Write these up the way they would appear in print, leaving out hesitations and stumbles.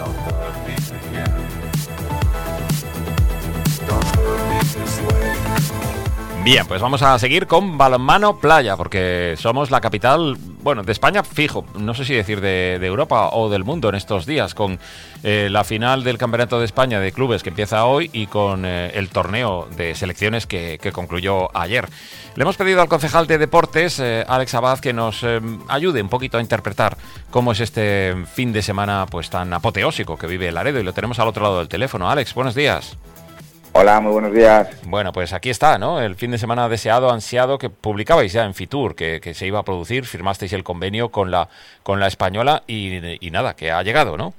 Bien, pues vamos a seguir con balonmano playa, porque somos la capital, bueno, de España, fijo, no sé si decir de Europa o del mundo en estos días, con la final del Campeonato de España de Clubes que empieza hoy y con el torneo de selecciones que concluyó ayer. Le hemos pedido al concejal de Deportes, Alex Abad, que nos ayude un poquito a interpretar cómo es este fin de semana pues tan apoteósico que vive Laredo, y lo tenemos al otro lado del teléfono. Alex, buenos días. Hola, muy buenos días. Bueno, pues aquí está, ¿no? El fin de semana deseado, ansiado, que publicabais ya en Fitur, que se iba a producir, firmasteis el convenio con la española y nada, que ha llegado, ¿no?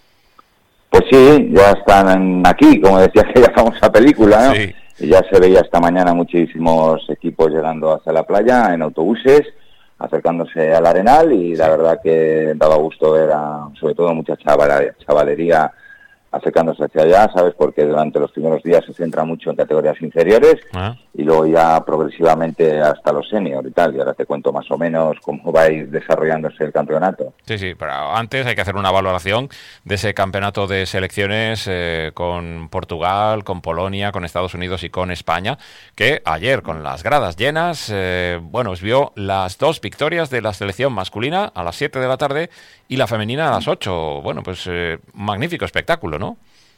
Pues sí, ya están aquí, como decía aquella famosa película, ¿no? Sí. Y ya se veía esta mañana muchísimos equipos llegando hacia la playa en autobuses, acercándose al Arenal, y la verdad que daba gusto ver sobre todo mucha chavalería acercándose hacia allá, ¿sabes? Porque durante los primeros días se centra mucho en categorías inferiores y luego ya progresivamente hasta los senior y tal. Y ahora te cuento más o menos cómo va a ir desarrollándose el campeonato. Sí, pero antes hay que hacer una valoración de ese campeonato de selecciones con Portugal, con Polonia, con Estados Unidos y con España, que ayer con las gradas llenas, os vio las dos victorias de la selección masculina a las 7 de la tarde y la femenina a las 8. Bueno, pues magnífico espectáculo, ¿no?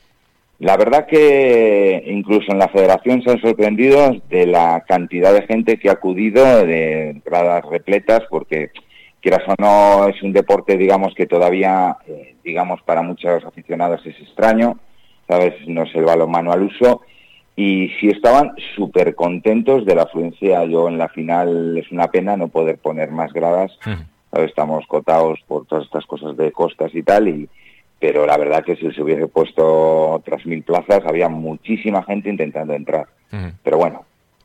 La verdad que incluso en la federación se han sorprendido de la cantidad de gente que ha acudido, de gradas repletas, porque quieras o no es un deporte, digamos, que todavía, para muchos aficionados es extraño, ¿sabes? No es el balonmano al uso, y sí estaban súper contentos de la afluencia. Yo en la final es una pena no poder poner más gradas, ¿sabes? Estamos cotados por todas estas cosas de costas y tal, pero la verdad que si se hubiese puesto otras 1000 plazas, había muchísima gente intentando entrar. Pero bueno.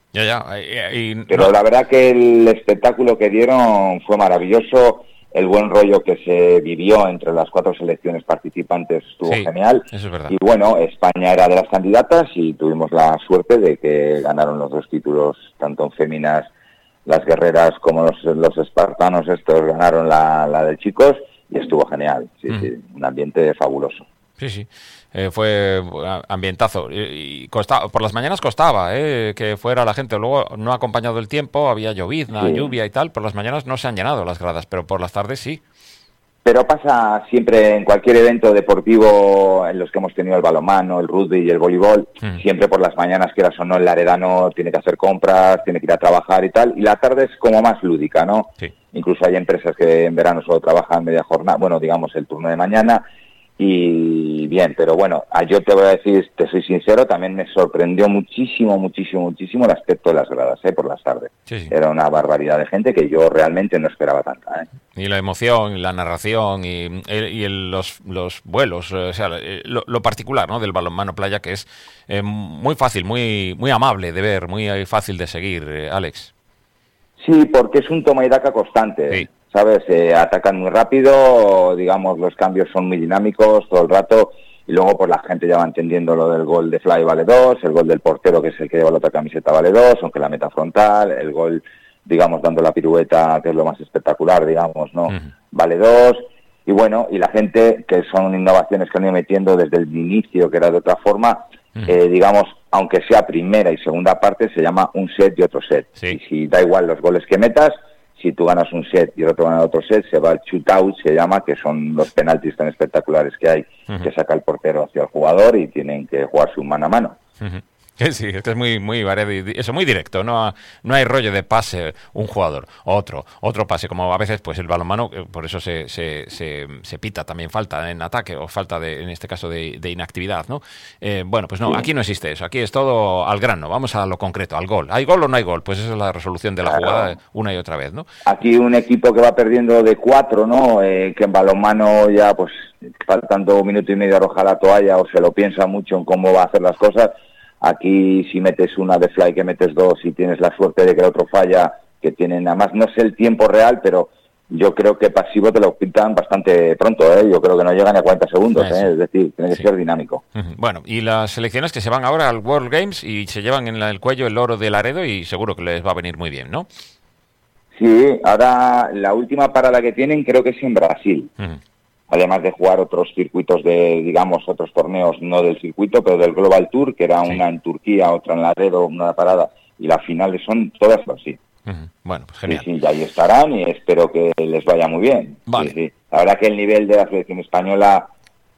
Pero la verdad que el espectáculo que dieron fue maravilloso. El buen rollo que se vivió entre las 4 selecciones participantes estuvo genial. Eso es verdad. Y bueno, España era de las candidatas y tuvimos la suerte de que ganaron los 2 títulos, tanto en féminas, las guerreras, como los espartanos estos ganaron la de chicos. Y estuvo genial, sí, un ambiente fabuloso. Sí, fue ambientazo. Y costaba, por las mañanas costaba que fuera la gente. Luego no ha acompañado el tiempo, había llovizna, lluvia y tal. Por las mañanas no se han llenado las gradas, pero por las tardes sí. Pero pasa siempre en cualquier evento deportivo en los que hemos tenido el balonmano, el rugby y el voleibol, siempre por las mañanas, quieras o no, el laredano tiene que hacer compras, tiene que ir a trabajar y tal, y la tarde es como más lúdica, ¿no? Sí. Incluso hay empresas que en verano solo trabajan media jornada, bueno, digamos el turno de mañana, y bien, pero bueno, yo te voy a decir, te soy sincero, también me sorprendió muchísimo el aspecto de las gradas, por las tardes. Sí. Era una barbaridad de gente que yo realmente no esperaba tanta, Y la emoción, y la narración, y los vuelos, o sea, lo particular, ¿no?, del balonmano playa, que es muy fácil, muy amable de ver, muy fácil de seguir, Alex. Sí, porque es un toma y daca constante. Sí. ¿Sabes? Atacan muy rápido, digamos, los cambios son muy dinámicos todo el rato, y luego pues la gente ya va entendiendo lo del gol de Fly vale 2, el gol del portero, que es el que lleva la otra camiseta, vale 2, aunque la meta frontal, el gol, digamos, dando la pirueta, que es lo más espectacular, digamos, ¿no? Vale 2, y bueno, y la gente, que son innovaciones que han ido metiendo desde el inicio, que era de otra forma, digamos, aunque sea primera y segunda parte, se llama un set y otro set. Sí. Y si da igual los goles que metas, si tú ganas un set y el otro gana otro set, se va al shootout, se llama, que son los penaltis tan espectaculares que hay, que saca el portero hacia el jugador y tienen que jugarse un mano a mano. Sí, es que es muy variado y eso, muy directo, no hay rollo de pase un jugador, otro pase, como a veces pues el balonmano, por eso se pita también falta en ataque o falta en este caso de inactividad, ¿no? Pues no, aquí no existe eso, aquí es todo al grano, vamos a lo concreto, al gol. ¿Hay gol o no hay gol? Pues esa es la resolución de la jugada una y otra vez, ¿no? Aquí un equipo que va perdiendo de 4, ¿no? Que en balonmano ya pues faltando 1 minuto y medio arroja la toalla o se lo piensa mucho en cómo va a hacer las cosas. Aquí si metes una de Fly, que metes 2 y tienes la suerte de que el otro falla, que tienen, nada más no sé el tiempo real, pero yo creo que pasivo te lo pintan bastante pronto, yo creo que no llegan a 40 segundos, sí. Es decir, tiene que ser dinámico. Bueno, y las selecciones que se van ahora al World Games y se llevan en el cuello el oro de Laredo y seguro que les va a venir muy bien, ¿no? Sí, ahora la última parada que tienen creo que es en Brasil. además de jugar otros circuitos otros torneos no del circuito, pero del Global Tour, que era una en Turquía, otra en Laredo, una parada, y las finales son todas así. Bueno, pues genial. Sí, y ahí estarán y espero que les vaya muy bien. Vale. Sí. La verdad que el nivel de la selección española,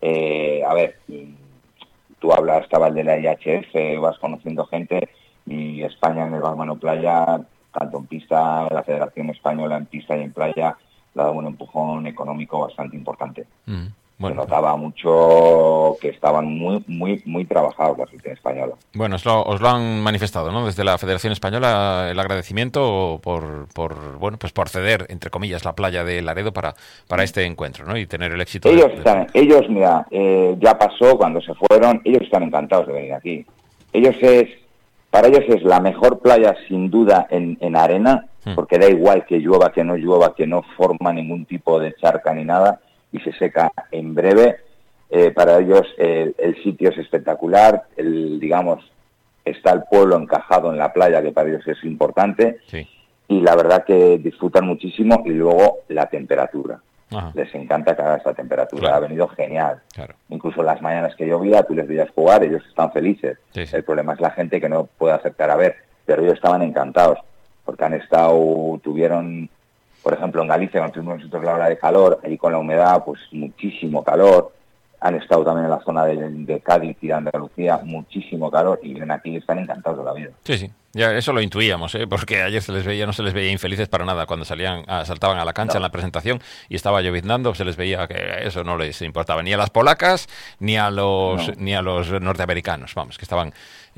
tú estabas de la IHF, vas conociendo gente, y España en el balonmano playa, tanto en pista, la Federación Española en pista y en playa, le ha dado un empujón económico bastante importante. Se notaba mucho que estaban muy trabajados la selección española. Bueno, os lo han manifestado, ¿no? Desde la Federación Española, el agradecimiento por ceder, entre comillas, la playa de Laredo para este encuentro, ¿no? Y tener el éxito. Ellos, mira, ya pasó cuando se fueron, ellos están encantados de venir aquí. Para ellos es la mejor playa sin duda en arena, porque da igual que llueva, que no forma ningún tipo de charca ni nada, y se seca en breve. Para ellos el sitio es espectacular, está el pueblo encajado en la playa, que para ellos es importante, y la verdad que disfrutan muchísimo, y luego la temperatura. Ajá. Les encanta que haga esta temperatura, claro. Ha venido genial. Claro. Incluso las mañanas que llovía, tú les veías jugar, ellos están felices. Sí. El problema es la gente que no puede acercar a ver, pero ellos estaban encantados, porque tuvieron, por ejemplo, en Galicia, cuando tuvimos nosotros la hora de calor, ahí con la humedad, pues muchísimo calor. Han estado también en la zona de Cádiz y de Andalucía, muchísimo calor, y vienen aquí y están encantados de la vida. Sí, ya eso lo intuíamos, porque ayer no se les veía infelices para nada cuando saltaban a la cancha en la presentación y estaba lloviznando, se les veía que eso no les importaba ni a las polacas ni a los norteamericanos, vamos, que estaban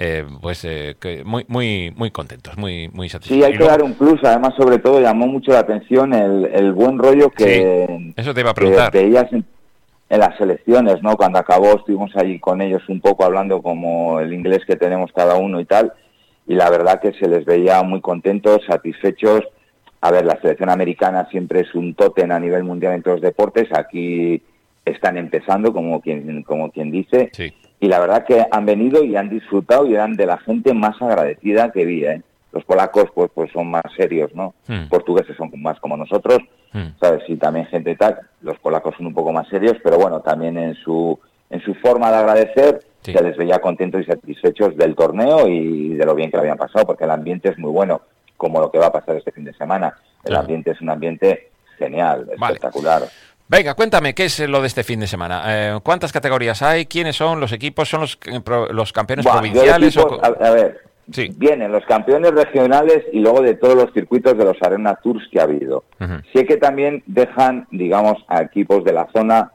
muy contentos, muy satisfechos. Sí, hay que dar un plus, además sobre todo llamó mucho la atención el buen rollo que... Sí, eso te iba a preguntar. Que veías en las selecciones, ¿no? Cuando acabó estuvimos allí con ellos un poco hablando como el inglés que tenemos cada uno y tal, y la verdad que se les veía muy contentos, satisfechos. A ver, la selección americana siempre es un tótem a nivel mundial en todos los deportes, aquí están empezando, como quien dice, sí. Y la verdad que han venido y han disfrutado y eran de la gente más agradecida que vi, ¿eh? Los polacos pues son más serios, ¿no? Portugueses son más como nosotros, ¿sabes? Y también gente tal, los polacos son un poco más serios, pero bueno, también en su forma de agradecer, sí. Se les veía contentos y satisfechos del torneo y de lo bien que lo habían pasado, porque el ambiente es muy bueno, como lo que va a pasar este fin de semana. El ambiente es un ambiente genial, espectacular. Vale. Venga, cuéntame, ¿qué es lo de este fin de semana? ¿Cuántas categorías hay? ¿Quiénes son los equipos? ¿Son los campeones provinciales? A ver... Sí. Vienen los campeones regionales y luego de todos los circuitos de los Arena Tours que ha habido. Sé que también dejan, a equipos de la zona,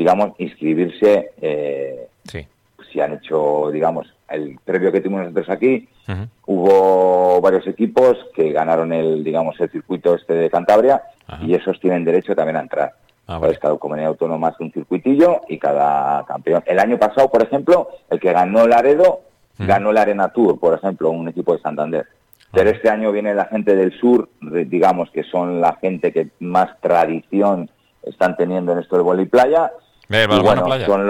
inscribirse. Sí. Si han hecho, el previo que tuvimos nosotros aquí, hubo varios equipos que ganaron el circuito de Cantabria, y esos tienen derecho también a entrar. Vale. Cada comunidad autónoma hace un circuitillo y cada campeón. El año pasado, por ejemplo, el que ganó Laredo ganó el Arena Tour, por ejemplo, un equipo de Santander. Pero este año viene la gente del sur, que son la gente que más tradición están teniendo en esto del vóley playa. ¿De balonmano playa? Son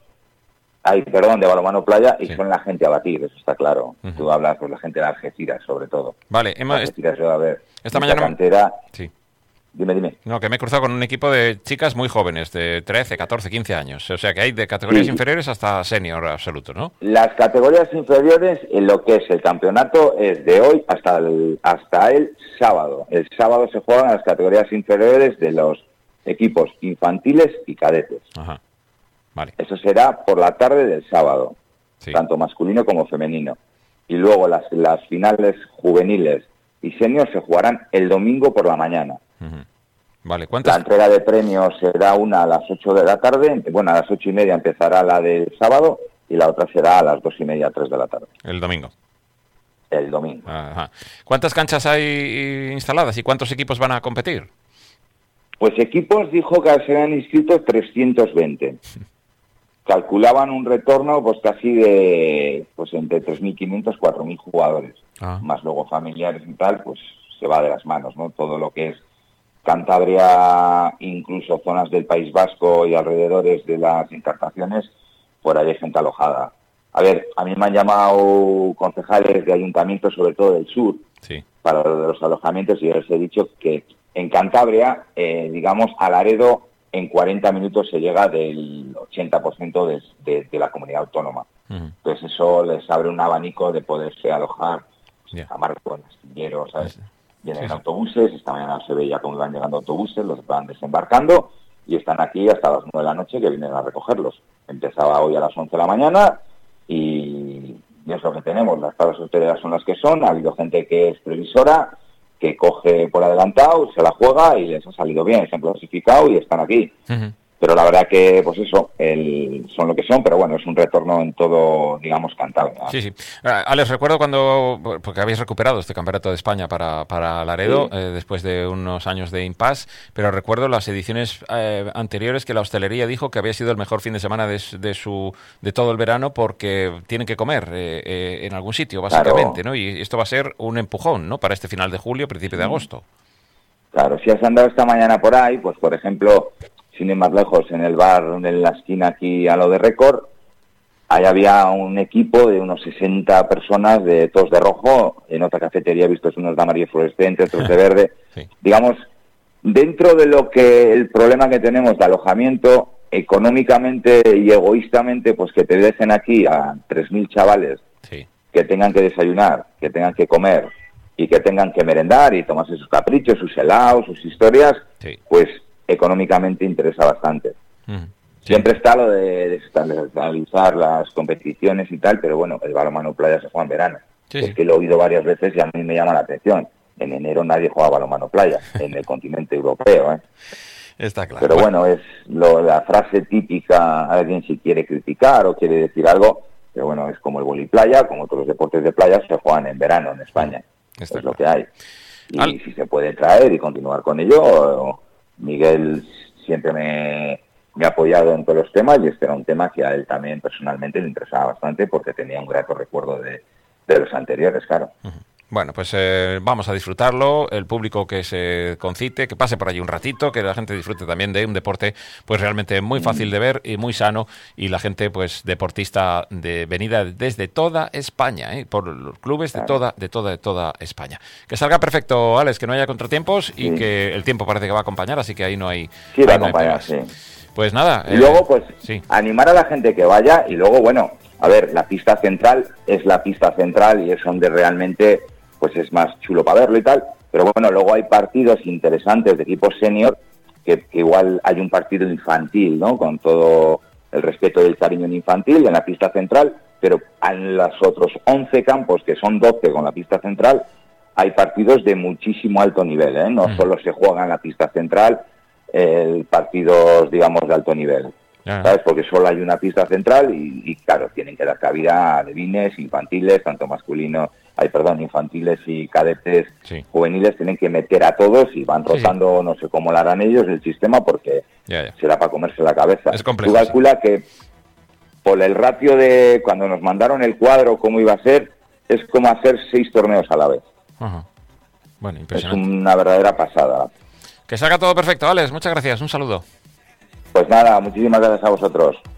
de balonmano playa, y son la gente a batir, eso está claro. Tú hablas con la gente de Algeciras, sobre todo. Vale, Algeciras va a ver. Esta mañana cantera. Sí. Dime. No, que me he cruzado con un equipo de chicas muy jóvenes, de 13, 14, 15 años. O sea, que hay de categorías inferiores hasta senior absoluto, ¿no? Las categorías inferiores, en lo que es el campeonato, es de hoy hasta el sábado. El sábado se juegan las categorías inferiores de los equipos infantiles y cadetes. Ajá. Vale. Eso será por la tarde del sábado, tanto masculino como femenino. Y luego las finales juveniles y senior se jugarán el domingo por la mañana. Vale, La entrega de premios será una a las 8 de la tarde, a las 8:30 empezará la del sábado y la otra será a las 2:30, 3 de la tarde. El domingo. El domingo. Ajá. ¿Cuántas canchas hay instaladas y cuántos equipos van a competir? Pues equipos dijo que se han inscrito 320. Calculaban un retorno casi de entre 3.500 y 4.000 jugadores. Más luego familiares y tal, pues se va de las manos, ¿no? Todo lo que es Cantabria, incluso zonas del País Vasco y alrededores de las Encartaciones, por ahí hay gente alojada. A ver, a mí me han llamado concejales de ayuntamientos, sobre todo del sur, para los alojamientos, y les he dicho que en Cantabria, a Laredo en 40 minutos se llega del 80% de la comunidad autónoma. Entonces eso les abre un abanico de poderse alojar a Marcos, astilleros, ¿sabes? Vienen autobuses, esta mañana se veía cómo iban llegando autobuses, los van desembarcando y están aquí hasta las 9 de la noche que vienen a recogerlos. Empezaba hoy a las 11 de la mañana y es lo que tenemos. Las tablas hosteleras son las que son. Ha habido gente que es previsora, que coge por adelantado, se la juega y les ha salido bien. Se han clasificado y están aquí. Pero la verdad que, pues eso, son lo que son, pero bueno, es un retorno en todo, digamos, cantable, ¿no? Sí. Alex, recuerdo porque habéis recuperado este Campeonato de España para Laredo, después de unos años de impasse, pero recuerdo las ediciones anteriores que la hostelería dijo que había sido el mejor fin de semana de todo el verano porque tienen que comer en algún sitio, básicamente, ¿no? Y esto va a ser un empujón, ¿no? Para este final de julio, principio de agosto. Claro, si has andado esta mañana por ahí, pues por ejemplo, sin ir más lejos, en el bar en la esquina aquí a lo de Récord, ahí había un equipo de unos 60 personas, de todos de rojo. En otra cafetería he visto unos de amarillo fluorescente, otros de verde. Digamos, dentro de lo que el problema que tenemos de alojamiento, económicamente y egoístamente, pues que te dejen aquí a 3.000 chavales que tengan que desayunar, que tengan que comer y que tengan que merendar y tomarse sus caprichos, sus helados, sus historias, pues económicamente interesa bastante. Siempre está lo de desestabilizar las competiciones y tal, pero bueno, el balonmano playa se juega en verano. Es que lo he oído varias veces y a mí me llama la atención. En enero nadie juega balonmano playa, en el continente europeo, ¿eh? Está claro. Pero bueno, es la frase típica, alguien si quiere criticar o quiere decir algo, pero bueno, es como el voliplaya, como todos los deportes de playa se juegan en verano en España. Es lo que hay. Y si se puede traer y continuar con ello, Miguel siempre me ha apoyado en todos los temas y este era un tema que a él también personalmente le interesaba bastante porque tenía un grato recuerdo de los anteriores, claro. Bueno, pues vamos a disfrutarlo, el público que se concite, que pase por allí un ratito, que la gente disfrute también de un deporte pues realmente muy fácil de ver y muy sano, y la gente pues deportista venida desde toda España, por los clubes de toda España. Que salga perfecto, Alex, que no haya contratiempos y que el tiempo parece que va a acompañar, así que ahí no hay... Sí, va a acompañar, sí. Pues nada. Y luego pues animar a la gente que vaya y luego, bueno, a ver, la pista central es la pista central y es donde realmente pues es más chulo para verlo y tal, pero bueno, luego hay partidos interesantes de equipos senior que igual hay un partido infantil, ¿no? Con todo el respeto y el cariño en infantil en la pista central, pero en los otros 11 campos, que son 12 con la pista central, hay partidos de muchísimo alto nivel, ¿eh? No solo se juega en la pista central partidos, digamos, de alto nivel, ¿sabes? Porque solo hay una pista central y claro, tienen que dar cabida a alevines, infantiles, tanto infantiles y cadetes juveniles, tienen que meter a todos y van rotando, no sé cómo lo harán ellos el sistema porque será para comerse la cabeza. Es complejo. Tú calcula que por el ratio de cuando nos mandaron el cuadro, cómo iba a ser, es como hacer 6 torneos a la vez. Bueno, impresionante. Es una verdadera pasada. Que salga todo perfecto, Alex. Muchas gracias. Un saludo. Pues nada, muchísimas gracias a vosotros.